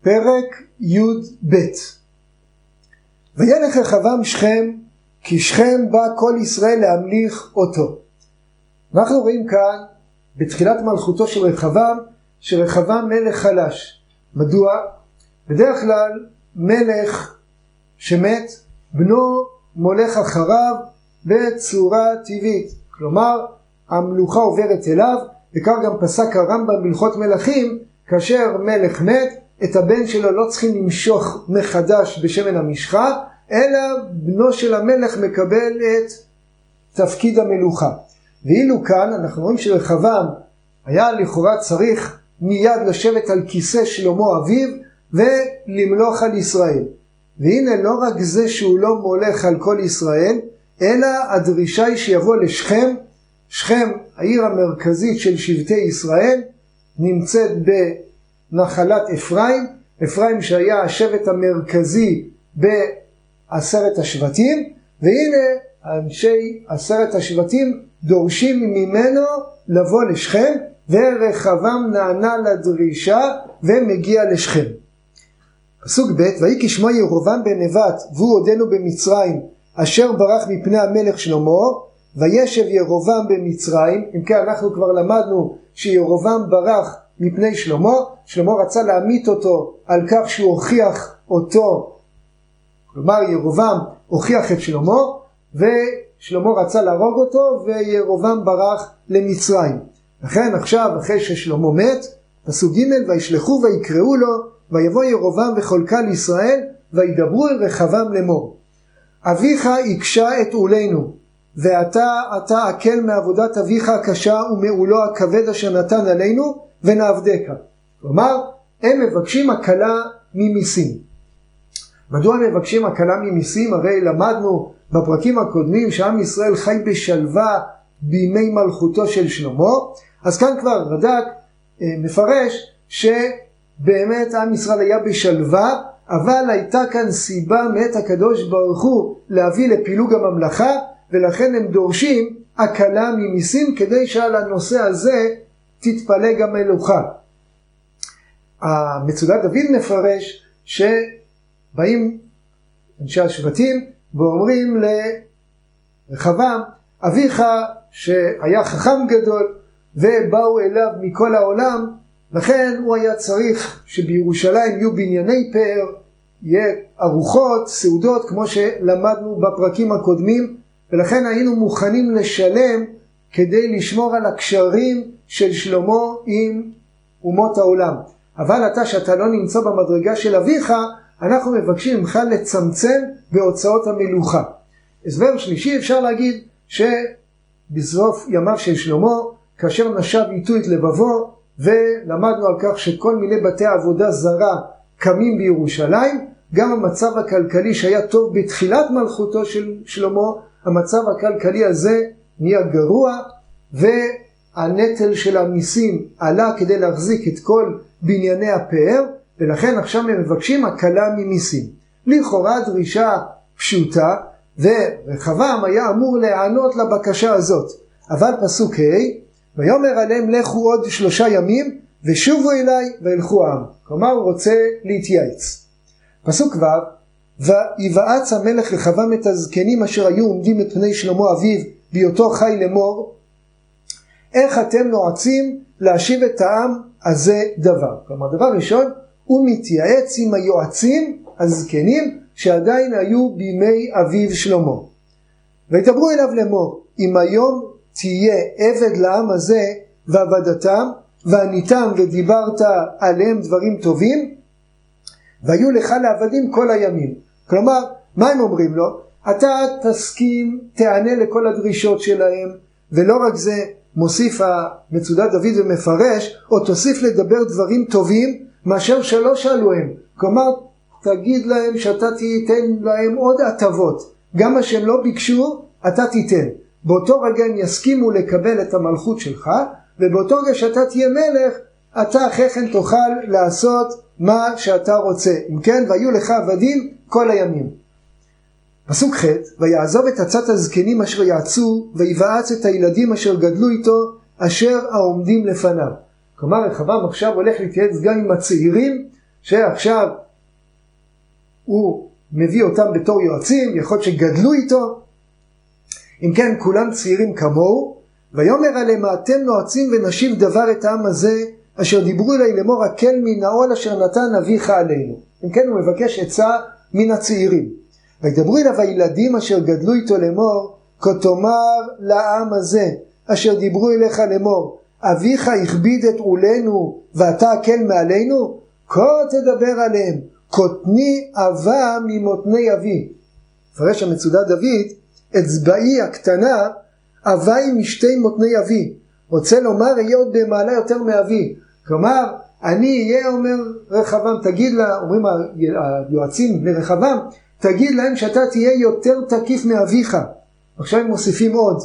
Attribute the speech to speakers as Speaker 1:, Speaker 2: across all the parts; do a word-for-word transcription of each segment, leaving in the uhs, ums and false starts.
Speaker 1: פרק י"ב. וילך רחבעם שכם, כי שכם בא כל ישראל להמליך אותו. אנחנו רואים כאן בתחילת מלכותו של רחבעם, שרחבעם מלך חלש. מדוע? בדרך כלל מלך שמת, בנו מולך אחריו בצורה טבעית. כלומר, המלוכה עוברת אליו, וכך גם פסק הרמב"ם בהלכות מלכים, כאשר מלך מת, את הבן שלו לא צריכים למשוך מחדש בשמן המשחה, אלא בנו של המלך מקבל את תפקיד המלוכה. ואילו כאן אנחנו רואים שרחבעם היה לכאורה צריך מיד לשבת על כיסא שלמה אביו ולמלוך על ישראל. והנה לא רק זה שהוא לא מולך על כל ישראל, אלא הדרישה היא שיבוא לשכם. שכם, העיר המרכזית של שבטי ישראל, נמצאת בנחלת אפרים. אפרים שהיה השבט המרכזי בעשרת השבטים, והנה אנשי עשרת השבטים דורשים ממנו לבוא לשכם, ורחבעם נענה לדרישה ומגיע לשכם. פסוק ב': ויהי כשמו ירבעם בן נבט והוא עודנו במצרים, אשר ברח מפני המלך שלמה, וישב ירבעם במצרים. אם כן, אנחנו כבר למדנו שירבעם ברח מפני שלמה. שלמה רצה להמית אותו על כך שהוא הוכיח אותו, כלומר ירבעם הוכיח את שלמה, ושלמה רצה להרוג אותו, וירבעם ברח למצרים. לכן עכשיו, אחרי ששלמה מת, פסוק ג': וישלחו ויקראו לו, ויבוא ירבעם וכל קהל ישראל, וידברו אל רחבעם לאמור: אביך הקשה את עולנו, ואתה אתה הקל מעבודת אביך הקשה ומעולו הכבד אשר נתן עלינו, ונעבדך. כלומר, הם מבקשים הקלה ממיסים. מדוע הם מבקשים הקלה ממיסים? הרי למדנו בפרקים הקודמים שעם ישראל חי בשלווה בימי מלכותו של שלמה. אז כאן כבר רד"ק מפרש שבאמת עם ישראל היה בשלווה, אבל הייתה כאן סיבה מאת הקדוש ברוך הוא להביא לפילוג הממלכה, ולכן הם דורשים הקלה ממיסים כדי שעל הנושא הזה תתפלג המלוכה. המצודת דוד מפרש שבאים אנשי השבטים ואומרים לרחבעם: אביך שהיה חכם גדול ובאו אליו מכל העולם, לכן הוא היה צריך שבירושלים יהיו בנייני פאר, יהיה ארוחות, סעודות, כמו שלמדנו בפרקים הקודמים, ולכן היינו מוכנים לשלם כדי לשמור על הקשרים של שלמה עם אומות העולם. אבל אתה שאתה לא נמצא במדרגה של אביך, אנחנו מבקשים ממך לצמצם בהוצאות המלוכה. הסבר שלישי, אפשר להגיד שבסוף ימיו של שלמה, כאשר נשב איתו את לבבו, ולמדנו על כך שכל מיני בתי עבודה זרה קמים בירושלים, גם המצב הכלכלי שהיה טוב בתחילת מלכותו של שלמה, המצב הכלכלי הזה נהיה גרוע, והנטל של המיסים עלה כדי להחזיק את כל בנייני הפאר, ולכן עכשיו הם מבקשים הקלה ממיסים. לכאורה דרישה פשוטה, ורחבעם היה אמור להיענות לבקשה הזאת. אבל פסוק ה': ויאמר עליהם לכו עוד שלושה ימים ושובו אליי וילכו העם. כלומר הוא רוצה להתייעץ. פסוק ו': ויבעץ המלך רחבעם את הזקנים אשר היו עומדים את פני שלמה אביו בהיותו חי לאמור: איך אתם נועצים להשיב את העם הזה דבר? כלומר דבר ראשון, הוא מתייעץ עם היועצים הזקנים שעדיין היו בימי אביו שלמה. וידברו אליו לאמור: אם היום תהיה עבד לעם הזה ועבדתם, ועניתם ודיברת עליהם דברים טובים, והיו לך לעבדים כל הימים. כלומר, מה הם אומרים לו? אתה תסכים, תענה לכל הדרישות שלהם, ולא רק זה, מוסיף המצודת דוד ומפרש, או תוסיף לדבר דברים טובים מאשר שלא שאלו הם. כלומר, תגיד להם שאתה תיתן להם עוד הטבות, גם מה שהם לא ביקשו אתה תיתן. באותו רגע הם יסכימו לקבל את המלכות שלך, ובאותו רגע שאתה תהיה מלך, אתה אחרי כן תוכל לעשות מה שאתה רוצה. אם כן, והיו לך עבדים כל הימים. פסוק ח': ויעזוב את עצת הזקנים אשר יעצו, ויבעץ את הילדים אשר גדלו איתו, אשר העומדים לפניו. כלומר, רחבעם עכשיו הולך להתייעץ גם עם הצעירים שעכשיו הוא מביא אותם בתור יועצים, יכול להיות שגדלו איתו. אם כן, כולם צעירים כמוהו, ויאמר עליהם, אתם נועצים ונשיב דבר את העם הזה, אשר דיברו אלי לאמור, הקל מן העול אשר נתן אביך עלינו. אם כן, הוא מבקש עצה מן הצעירים. וידברו אליו הילדים אשר גדלו איתו לאמור, כה תאמר לעם הזה, אשר דיברו אליך לאמור, אביך הכביד את עולנו, ואתה הקל מעלינו? כה תדבר עליהם, קוטני אבה ממותני אבי. פרש המצודה דוד, אצבעי הקטנה, אבה היא משתי מותני אבי. רוצה לומר, יהיה עוד במעלה יותר מאבי. כלומר, אני אהיה, אומר רחבם, תגיד לה, אומרים היועצים לרחבם, תגיד להם שאתה תהיה יותר תקיף מאביך. עכשיו הם מוסיפים עוד.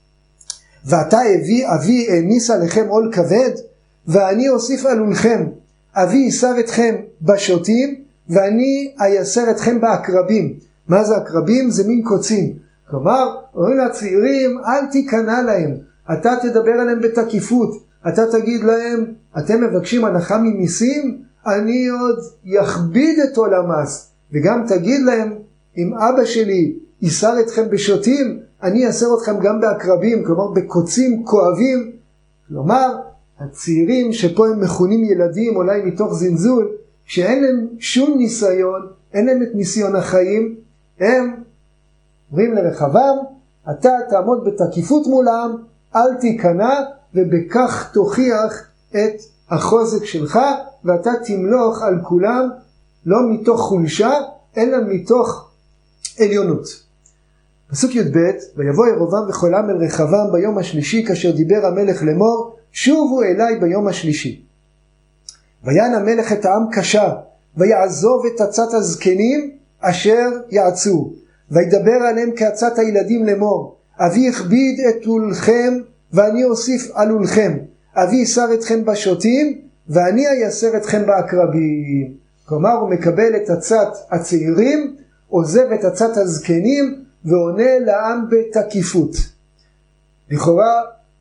Speaker 1: ואתה אבי, אבי הניס עליכם עול כבד, ואני אוסיף עלולכם. אבי ייסר אתכם בשוטים, ואני אייסר אתכם בעקרבים. מה זה עקרבים? זה מין קוצים. כלומר, אומרים לצעירים, אל תיכנע להם. אתה תדבר עליהם בתקיפות. אתה תגיד להם, אתם מבקשים הנחה ממיסים? אני עוד יכביד את עול המס. וגם תגיד להם, אם אבא שלי ייסר אתכם בשוטים, אני אייסר אתכם גם בעקרבים, כלומר בקוצים כואבים. כלומר, הצעירים שפה הם מכונים ילדים, אולי מתוך זנזול, שאין להם שום ניסיון, אין להם את ניסיון החיים, הם אומרים לרחבם, אתה תעמוד בתקיפות מולם, אל תיכנע, ובכך תוכיח את החוזק שלך, ואתה תמלוך על כולם, לא מתוך חולשה, אלא מתוך עליונות. פסוק י"ב, ויבוא ירבעם וכל העם אל רחבעם ביום השלישי, כאשר דיבר המלך לאמור, שובו אליי ביום השלישי. ויען המלך את העם קשה, ויעזוב את עצת הזקנים אשר יעצו, וידבר עליהם כעצת הילדים לאמור, אבי הכביד את עולכם, ואני אוסיף על עולכם, אבי ייסר אתכם בשוטים, ואני אייסר אתכם בעקרבים. כלומר, הוא מקבל את עצת הצעירים, עוזב את עצת הזקנים, ועונה לעם בתקיפות. לכאורה,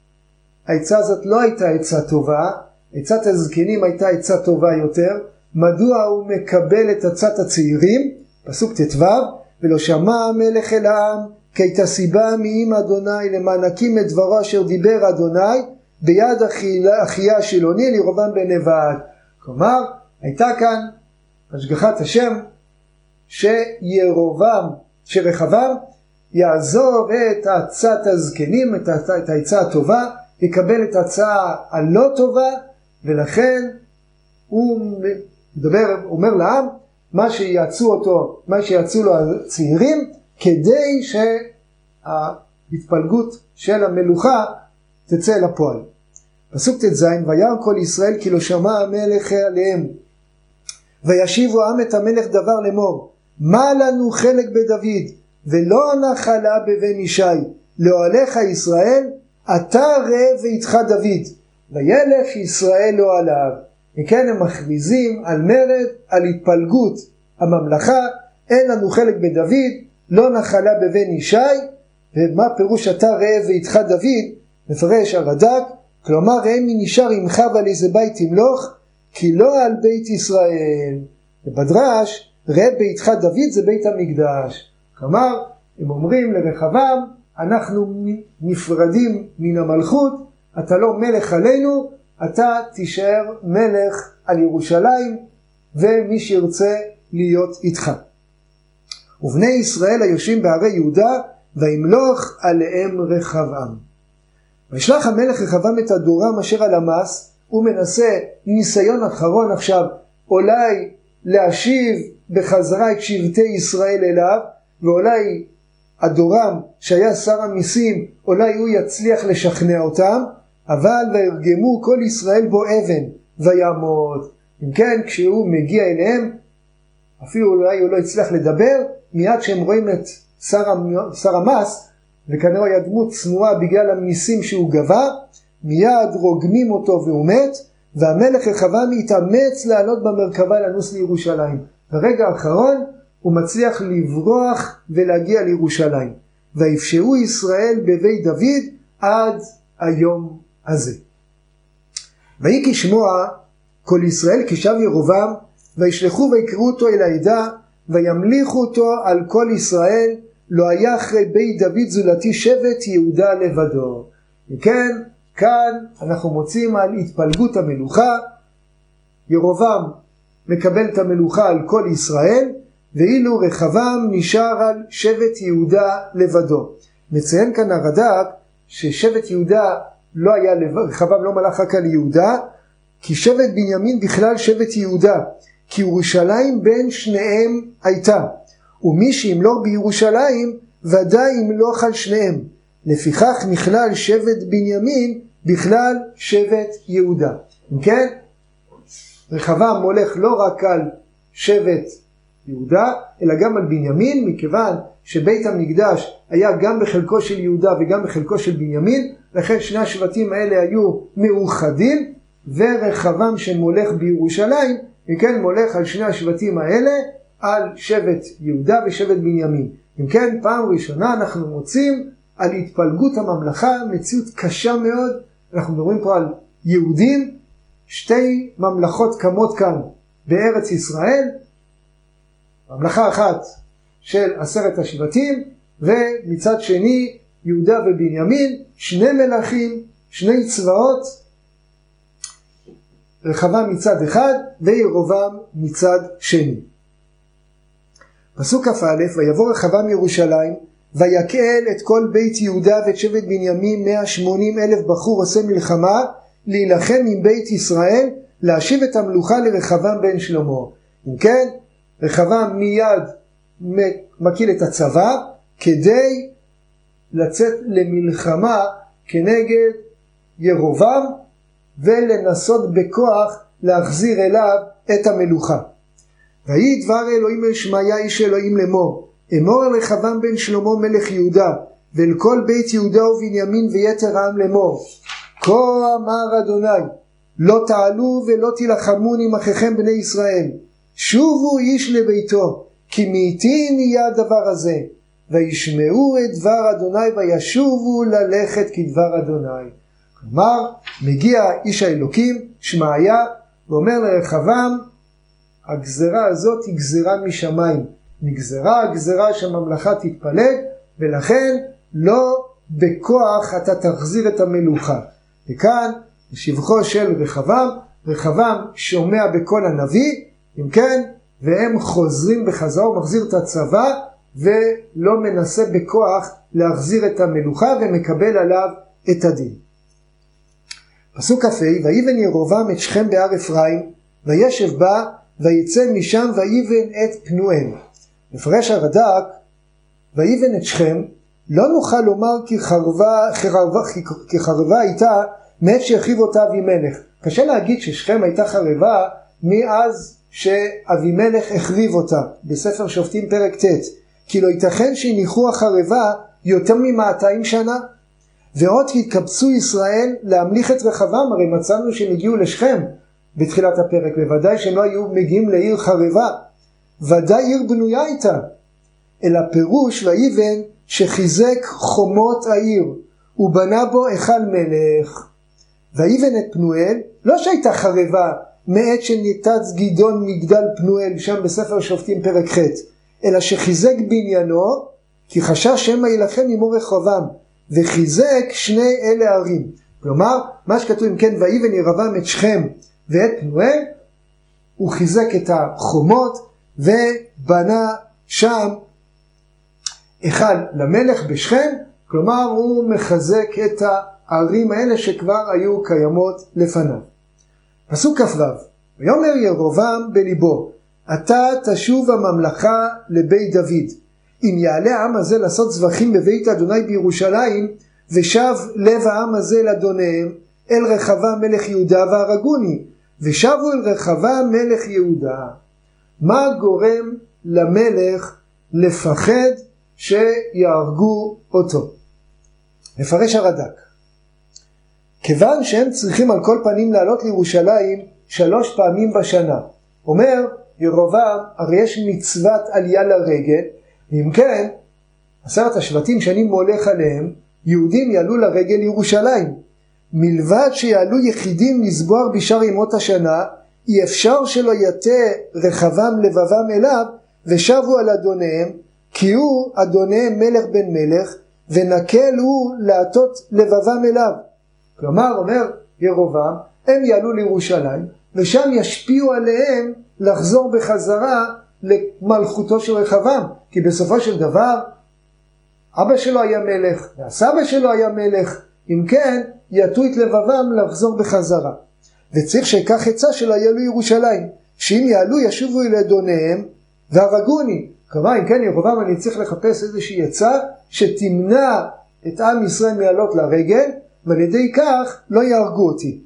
Speaker 1: העצה הזאת לא הייתה עצה טובה, עצת הזקנים הייתה עצה טובה יותר. מדוע הוא מקבל את עצת הצעירים? פסוק ט"ו, ולא שמע המלך אל העם, כי הייתה סיבה מעם אדוני למענקים את דברו אשר דיבר אדוני, ביד אחיה השילוני לירבעם בן נבט. כלומר, הייתה כאן השגחת השם, שירבעם, שרחבעם, יעזוב את עצת הזקנים, את העצה הטובה, יקבל את ההצעה הלא טובה, ולכן הוא מדבר, אומר לעם, מה שיעצו אותו, מה שיעצו לו הצעירים, כדי שההתפלגות של המלוכה תצא לפועל. פסוק ט"ז, וירא כל ישראל כי לא שמע המלך עליהם, וישיבו העם את המלך דבר לאמור, מה לנו חלק בדוד, ולא נחלה בבן ישי, לאוהליך ישראל, אתה ראה ואיתך דוד, וילך ישראל לאוהליו. וכן הם מכריזים על מרד, על התפלגות הממלכה, אין לנו חלק בדוד, לא נחלה בבן ישי. ומה פירוש אתה ראה ואיתך דוד? מפרש הרד"ק, כלומר ראה מי נשאר עמך ועל איזה בית תמלוך, כי לא על בית ישראל. ובדרש, ראה ביתך דוד זה בית המקדש. כלומר, הם אומרים לרחבעם, אנחנו נפרדים מן המלכות, אתה לא מלך עלינו, אתה תישאר מלך על ירושלים, ומי שירצה להיות איתך. ובני ישראל היושבים בערי יהודה, וימלוך עליהם רחבעם. וישלח המלך רחבעם את הדורם אשר על המס, הוא מנסה ניסיון אחרון עכשיו, אולי להשיב בחזרה את שבטי ישראל אליו, ואולי הדורם שהיה שר המיסים, אולי הוא יצליח לשכנע אותם, אבל וירגמו כל ישראל בו אבן ויעמוד. אם כן, כשהוא מגיע אליהם, אפילו אולי הוא לא הצליח לדבר, מיד שהם רואים את שר, שר המס, וכנראה היה דמות צנועה בגלל המיסים שהוא גבה, מיד רוגמים אותו והוא מת, והמלך רחבעם התאמץ לעלות במרכבה לנוס לירושלים. ברגע האחרון הוא מצליח לברוח ולהגיע לירושלים. ויפשעו ישראל בבית דוד עד היום הזה. ויהי כשמוע כל ישראל כי שב ירבעם וישלחו ויקראו אותו אל העדה, וימליכו אותו על כל ישראל, לא היה אחרי בית דוד זולתי שבט יהודה לבדו. וכן, כאן אנחנו מוצאים על התפלגות המלוכה, ירובעם מקבל את המלוכה על כל ישראל, ואילו רחבעם נשאר על שבט יהודה לבדו. מציין כאן הרד"ק ששבט יהודה לא היה לבד, רחבעם לא מלך רק על יהודה, כי שבט בנימין בכלל שבט יהודה, כי ירושלים בין שניהם הייתה, ומי שימלוך בירושלים ודאי ימלוך על שניהם, לפיכך נכלל שבט בנימין בכלל שבט יהודה. כן, רחבעם מולך לא רק על שבט יהודה אלא גם על בנימין, מכיוון שבית המקדש היה גם בחלקו של יהודה וגם בחלקו של בנימין, לכן שני השבטים האלה היו מאוחדים, ורחבעם שמולך בירושלים וכן מולך על שני השבטים האלה, על שבט יהודה ושבט בנימין. אם כן, פעם ראשונה אנחנו מוצאים על התפלגות הממלכה, מציאות קשה מאוד. אנחנו מדברים פה על יהודים, שתי ממלכות קמות כאן בארץ ישראל, ממלכה אחת של עשרת השבטים, ומצד שני יהודה ובנימין, שני מלכים, שני צבאות, רחבעם מצד אחד וירובעם מצד שני. פסוק כ"א, ויבוא רחבעם ירושלים ויקהל את כל בית יהודה ואת שבט בנימין מאה ושמונים אלף בחור עושה מלחמה להילחם עם בית ישראל, להשיב את המלוכה לרחבעם בן שלמה. אם כן, רחבעם מיד מקיל את הצבא כדי לצאת למלחמה כנגד ירובעם ולנסות בכוח להחזיר אליו את המלוכה. ויהי דבר אלוהים אל שמעיה איש אלוהים לאמור, אמור אל רחבעם בן שלמה מלך יהודה ואל כל בית יהודה ובנימין ויתר העם לאמור, כה אמר אדוני, לא תעלו ולא תילחמון עם אחיכם בני ישראל, שובו איש לביתו, כי מאיתי נהיה הדבר הזה, וישמעו את דבר אדוני וישובו ללכת כדבר אדוני. כלומר, מגיע איש האלוקים שמעיה ואומר לרחבעם, הגזרה הזאת היא גזרה משמיים, נגזרה הגזרה שהממלכה תתפלג, ולכן לא בכוח אתה תחזיר את המלוכה. וכאן שבחו של רחבעם, רחבעם שומע בקול הנביא, אם כן, והם חוזרים בחזרה, הוא מחזיר את הצבא ולא מנסה בכוח להחזיר את המלוכה ומקבל עליו את הדין. פסוק כ"ה, ויבן ירובעם את שכם בהר אפרים וישב בה ויצא משם ויבן את פנואל. מפרש הרד"ק, ויבן את שכם, לא נוכל לומר כי חרבה, חרבה, כי חרבה הייתה מאת שהחריב אותה אבימלך. קשה להגיד ששכם הייתה חרבה מאז שאבימלך החריב אותה, בספר שופטים פרק ט', כי לא ייתכן שהניחו החרבה יותר ממאתיים שנה. ועוד התקבצו ישראל להמליך את רחבעם, הרי מצאנו שהם הגיעו לשכם בתחילת הפרק, בוודאי שהם לא היו מגיעים לעיר חרבה, ודאי עיר בנויה הייתה, אלא פירוש ויבן שחיזק חומות העיר ובנה בו היכל מלך. ויבן את פנואל, לא שהייתה חרבה מעת שניתץ גדעון מגדל פנואל שם בספר שופטים פרק ח', אלא שחיזק בניינו כי חשש שמא ילחם עמו רחבעם, וחיזק שני אלה ערים. כלומר, מה שכתוב אם כן, ויבן ירבעם את שכם ואת פנואל, הוא חיזק את החומות ובנה שם היכל למלך בשכם, כלומר הוא מחזק את הערים האלה שכבר היו קיימות לפניו. פסוק כ"ו, ויאמר ירבעם בליבו, אתה תשוב הממלכה לבית דוד, אם יעלה העם הזה לעשות זבחים בבית אדוני בירושלים, ושב לב העם הזה לאדוניהם אל רחבעם מלך יהודה והרגוני, ושבו אל רחבעם מלך יהודה. מה גורם למלך לפחד שיהרגו אותו? מפרש הרד"ק, כיוון שהם צריכים על כל פנים לעלות לירושלים שלוש פעמים בשנה. אומר ירבעם, הרי יש מצוות עלייה לרגל, ואם כן, עשרת השבטים שאני מולך עליהם, יהודים יעלו לרגל לירושלים. מלבד שיעלו יחידים לסבוח בשאר ימות השנה, אי אפשר שלא יתה רחבם לבבם אליו, ושבו על אדוניהם, כי הוא אדוניהם מלך בן מלך, ונקל הוא להטות לבבם אליו. כלומר, אומר ירובעם, הם יעלו לירושלים, ושם ישפיעו עליהם לחזור בחזרה למלכותו של רחבעם, כי בסופו של דבר, אבא שלו היה מלך, והסבא שלו היה מלך, אם כן, יטו את לבבם לחזור בחזרה. וצריך שיקח עצה שלא יעלו ירושלים, שאם יעלו ישובו אל אדוניהם והרגוני. כלומר, אם כן ירובעם, אני צריך לחפש איזושהי עצה שתמנע את עם ישראל מעלות לרגל, ועל ידי כך לא יהרגו אותי.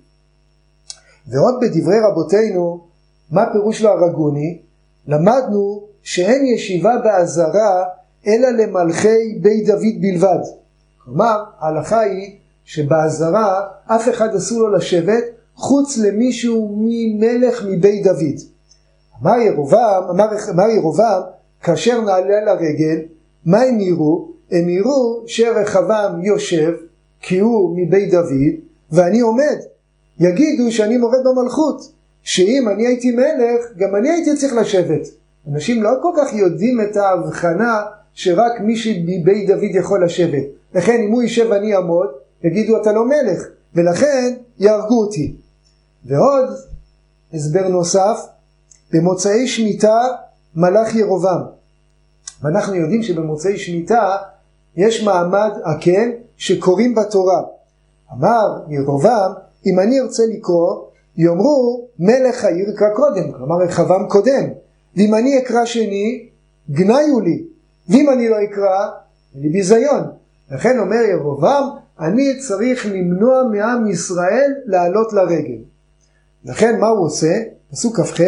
Speaker 1: ועוד בדברי רבותינו, מה פירוש לא הרגוני? למדנו שאין ישיבה בעזרה אלא למלכי בית דוד בלבד. כלומר, ההלכה היא שבעזרה אף אחד אסור לו לשבת חוץ למישהו ממלך מבית דוד. אמר ירובעם, אמר, אמר ירובעם, כאשר נעלה לרגל, מה הם יראו? הם יראו שרחבעם יושב, כי הוא מבית דוד, ואני עומד. יגידו שאני מורד במלכות, שאם אני הייתי מלך, גם אני הייתי צריך לשבת. אנשים לא כל כך יודעים את ההבחנה שרק מי מבית דוד יכול לשבת. לכן אם הוא יישב ואני אעמוד, יגידו אתה לא מלך, ולכן יהרגו אותי. ועוד הסבר נוסף, במוצאי שמיטה מלך ירובעם. ואנחנו יודעים שבמוצאי שמיטה יש מעמד הקל שקוראים בתורה. אמר ירובעם, אם אני ארצה לקרוא, יאמרו מלך העיר יקרא קודם, כלומר רחבעם קודם. ואם אני אקרא שני, גניו לי. ואם אני לא אקרא, לי ביזיון. לכן אומר ירובעם, אני צריך למנוע מעם ישראל לעלות לרגל. לכן מה הוא עושה? פסוק כ"ח,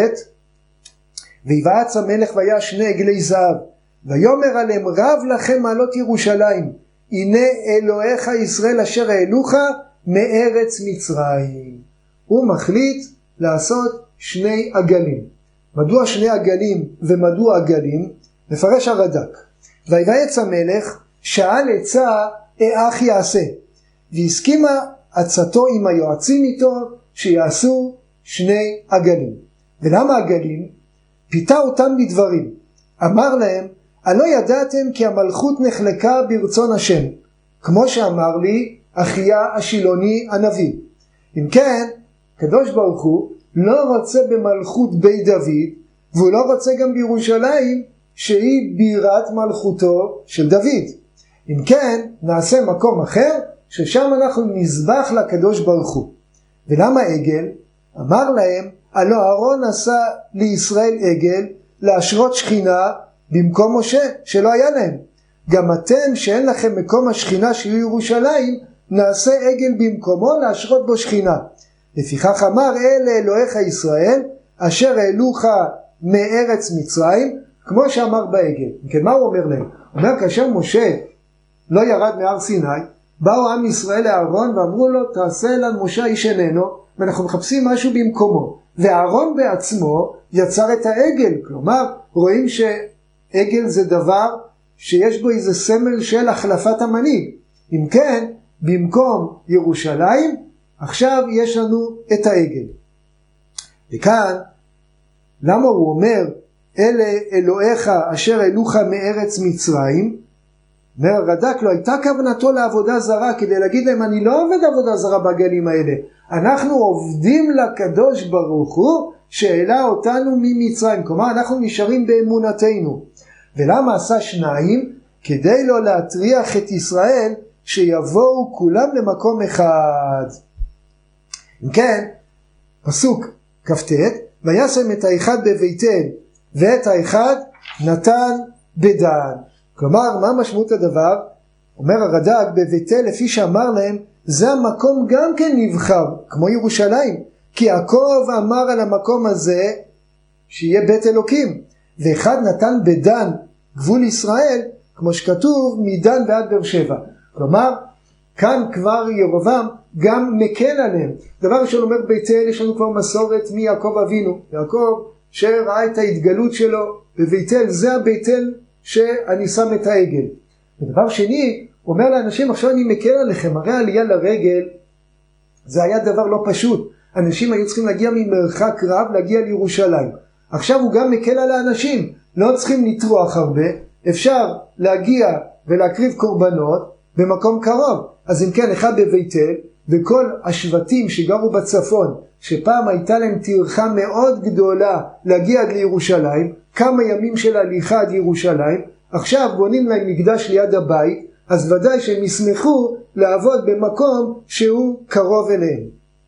Speaker 1: ויבעץ המלך והיה שני עגלי זהב, ויאמר עליהם רב לכם מעלות ירושלים, הנה אלוהיך ישראל אשר העלוך מארץ מצרים. הוא מחליט לעשות שני עגלים. מדוע שני עגלים ומדוע עגלים? מפרש הרד"ק. ויבעץ המלך שאל עצה איך יעשה, והסכימה עצתו עם היועצים איתו שיעשו שני עגלים. ולמה עגלים? פיתה אותם בדברים. אמר להם, הלא ידעתם כי המלכות נחלקה ברצון השם, כמו שאמר לי אחיה השילוני הנביא. אם כן, קדוש ברוך הוא לא רוצה במלכות בית דוד, והוא לא רוצה גם בירושלים שהיא בירת מלכותו של דוד. אם כן, נעשה מקום אחר ששם אנחנו נזבח לקדוש ברוך הוא. ולמה עגל? אמר להם, הלא אהרון עשה לישראל עגל להשרות שכינה במקום משה שלא היה להם. גם אתם שאין לכם מקום השכינה שיהיו ירושלים, נעשה עגל במקומו להשרות בו שכינה. לפיכך אמר אלה אלוהיך ישראל אשר העלוך מארץ מצרים, כמו שאמר בעגל. כן, מה הוא אומר להם? הוא אומר, כאשר משה לא ירד מהר סיני, באו עם ישראל לאהרון ואמרו לו, תעשה לנו משה איש איננו, ואנחנו מחפשים משהו במקומו. ואהרון בעצמו יצר את העגל. כלומר, רואים שעגל זה דבר שיש בו איזה סמל של החלפת המנהיג. אם כן, במקום ירושלים, עכשיו יש לנו את העגל. וכאן, למה הוא אומר, אלה אלוהיך אשר העלוך מארץ מצרים? אומר הרד"ק, לא הייתה כוונתו לעבודה זרה, כדי להגיד להם, אני לא עובד עבודה זרה בגלים האלה. אנחנו עובדים לקדוש ברוך הוא, שהעלה אותנו ממצרים. כלומר, אנחנו נשארים באמונתנו. ולמה עשה שניים? כדי לא להטריח את ישראל, שיבואו כולם למקום אחד. אם כן, פסוק כ"ט, וישם את האחד בבית אל, ואת האחד נתן בדן. כלומר, מה משמעות הדבר? אומר הרד"ק, בבית אל, לפי שאמר להם, זה המקום גם כן נבחר, כמו ירושלים. כי יעקב אמר על המקום הזה, שיהיה בית אלוקים. ואחד נתן בדן, גבול ישראל, כמו שכתוב, מדן ועד באר שבע. כלומר, כאן כבר ירובעם גם מקל עליהם. דבר ראשון אומר בית אל, יש לנו כבר מסורת מיעקב אבינו. יעקב שראה את ההתגלות שלו בבית אל, זה הבית אל שאני שם את העגל. ודבר שני, אומר לאנשים, עכשיו אני מקל עליכם, הרי העלייה לרגל, זה היה דבר לא פשוט. אנשים היו צריכים להגיע ממרחק רב להגיע לירושלים. עכשיו הוא גם מקל על האנשים, לא צריכים לטרוח הרבה, אפשר להגיע ולהקריב קורבנות במקום קרוב. אז אם כן, אחד בבית אל, וכל השבטים שגרו בצפון, שפעם הייתה להם טרחה מאוד גדולה להגיע עד לירושלים, כמה ימים של הליכה עד ירושלים, עכשיו בונים להם מקדש ליד הבית, אז ודאי שהם ישמחו לעבוד במקום שהוא קרוב אליהם.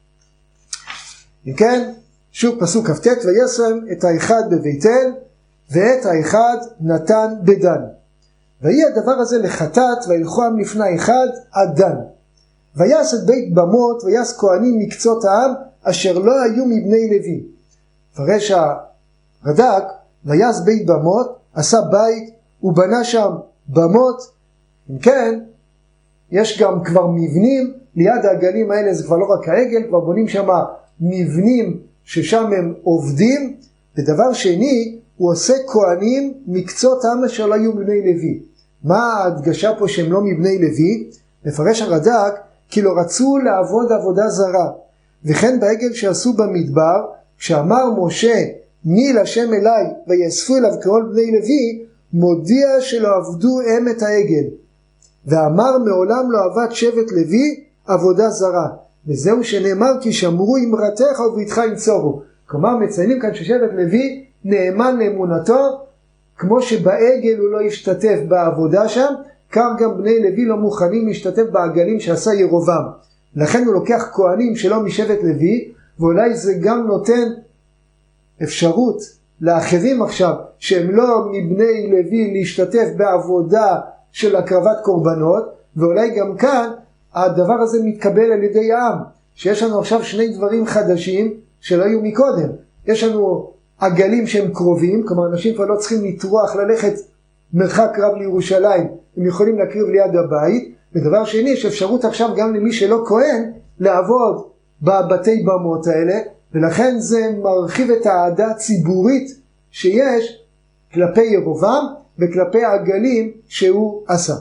Speaker 1: כן, שוב פסוק כ"ט, וישם את האחד בבית אל, ואת האחד נתן בדן. ויהי הדבר הזה לחטאת, וילכו עם לפני האחד עד דן. ויעש את בית במות, ויעש כהנים מקצות העם, אשר לא היו מבני לוי. פרש הרד"ק, ויעש בית במות, עשה בית, ובנה שם במות. אם כן, יש גם כבר מבנים, ליד העגלים האלה זה כבר לא רק העגל, כבר בונים שם מבנים ששם הם עובדים. ודבר שני, הוא עושה כהנים מקצות העם אשר לא היו מבני לוי. מה ההדגשה פה שהם לא מבני לוי? מפרש הרד"ק, כי לא רצו לעבוד עבודה זרה. וכן בעגל שעשו במדבר, כשאמר משה, מי לשם אליי ויאספו אליו כל בני לוי, מודיע שלא עבדו הם את העגל. ואמר מעולם לא עבד שבט לוי עבודה זרה. וזהו שנאמר כי שמרו אמרתך וביתך ינצורו. כלומר מציינים כאן ששבט לוי נאמן לאמונתו, כמו שבעגל הוא לא ישתתף בעבודה שם, כך גם בני לוי לא מוכנים להשתתף בעגלים שעשה ירובעם. לכן הוא לוקח כהנים שלא משבט לוי, ואולי זה גם נותן אפשרות לאחרים עכשיו, שהם לא מבני לוי להשתתף בעבודה של הקרבת קורבנות, ואולי גם כאן הדבר הזה מתקבל על ידי העם, שיש לנו עכשיו שני דברים חדשים שלא היו מקודם. יש לנו עגלים שהם קרובים, כלומר אנשים כבר לא צריכים לטרוח ללכת מרחק רב לירושלים, הם יכולים להקריב ליד הבית. ודבר שני, יש אפשרות עכשיו גם למי שלא כהן לעבוד בבתי במות האלה, ולכן זה מרחיב את העדה הציבורית שיש כלפי ירובעם וכלפי העגלים שהוא עשה.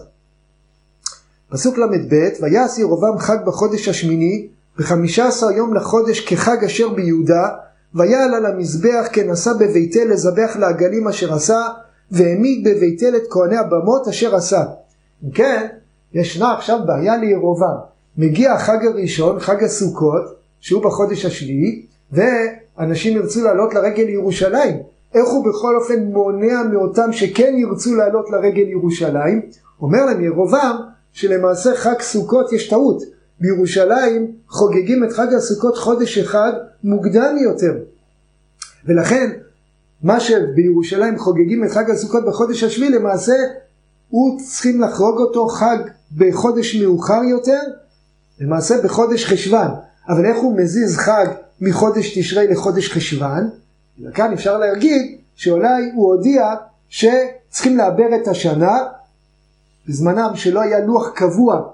Speaker 1: פסוק למד ב', ויעש ירובעם חג בחודש השמיני, בחמישה עשר יום לחודש כחג אשר ביהודה, ויעל על המזבח כנסה בבית אל לזבח לעגלים אשר עשה, והעמיד בבית אל את כהני הבמות אשר עשה. כן, ישנה עכשיו בעיה לירובעם. מגיע החג הראשון, חג הסוכות, שהוא בחודש השביעי, ואנשים ירצו לעלות לרגל לירושלים. איך הוא בכל אופן מונע מאותם שכן ירצו לעלות לרגל לירושלים? אומר להם ירובעם שלמעשה חג סוכות יש טעות. בירושלים חוגגים את חג הסוכות חודש אחד מוקדם יותר. ולכן מה שבירושלים חוגגים את חג הסוכות בחודש השביעי, למעשה הוא צריכים לחרוג אותו חג בחודש מאוחר יותר, למעשה בחודש חשוון. אבל איך הוא מזיז חג מחודש תשרי לחודש חשוון? וכאן אפשר להגיד שאולי הוא הודיע שצריכים לעבר את השנה, בזמנם שלא היה לוח קבוע,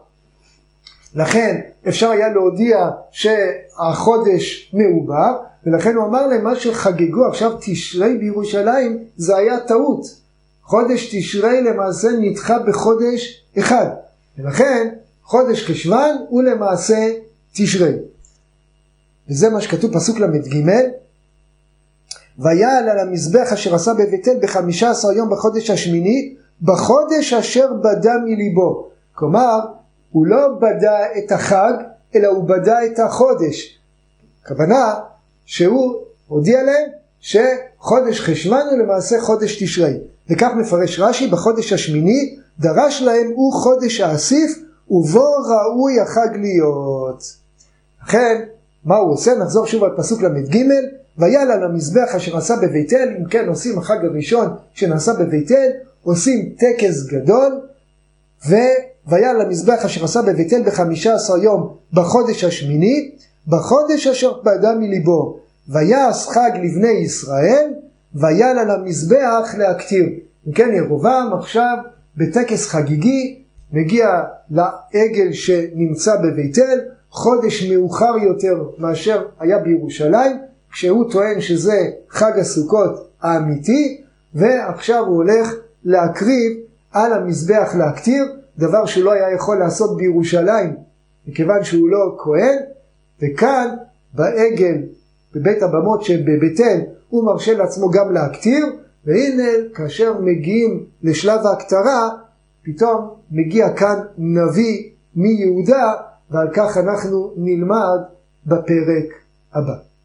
Speaker 1: לכן אפשר היה להודיע שהחודש מעובר, ולכן הוא אמר להם מה שחגגו עכשיו תשרי בירושלים זה היה טעות. חודש תשרי למעשה נדחה בחודש אחד, ולכן חודש חשוון הוא למעשה תשרי. וזה מה שכתוב פסוק למד ג', ויעל על המזבח אשר עשה בבית אל בחמישה עשר יום בחודש השמיני, בחודש אשר בדה מליבו. כלומר, הוא לא בדה את החג, אלא הוא בדה את החודש. הכוונה שהוא הודיע להם שחודש חשוון הוא למעשה חודש תשרי. וכך מפרש רש"י, בחודש השמיני דרש להם הוא חודש האסיף, ובו ראוי החג להיות. לכן, מה הוא עושה? נחזור שוב על פסוק למד ג', ויעל על המזבח אשר עשה בבית אל. אם כן, עושים החג הראשון שנעשה בבית אל, עושים טקס גדול, ו... ויעל על המזבח אשר עשה בבית אל בחמישה עשר יום בחודש השמיני, בחודש אשר בדה מליבו, ויעש חג לבני ישראל, ויעל על המזבח להקטיר. אם כן, ירובעם עכשיו בטקס חגיגי מגיע לעגל שנמצא בבית אל, חודש מאוחר יותר מאשר היה בירושלים, כשהוא טוען שזה חג הסוכות האמיתי, ועכשיו הוא הולך להקריב על המזבח להקטיר, דבר שלא היה יכול לעשות בירושלים, מכיוון שהוא לא כהן. וכאן בעגל בבית הבמות שבבית אל, הוא מרשה לעצמו גם להקטיר, והנה כאשר מגיעים לשלב ההקטרה, פתאום מגיע כאן נביא מיהודה, ועל כך אנחנו נלמד בפרק הבא.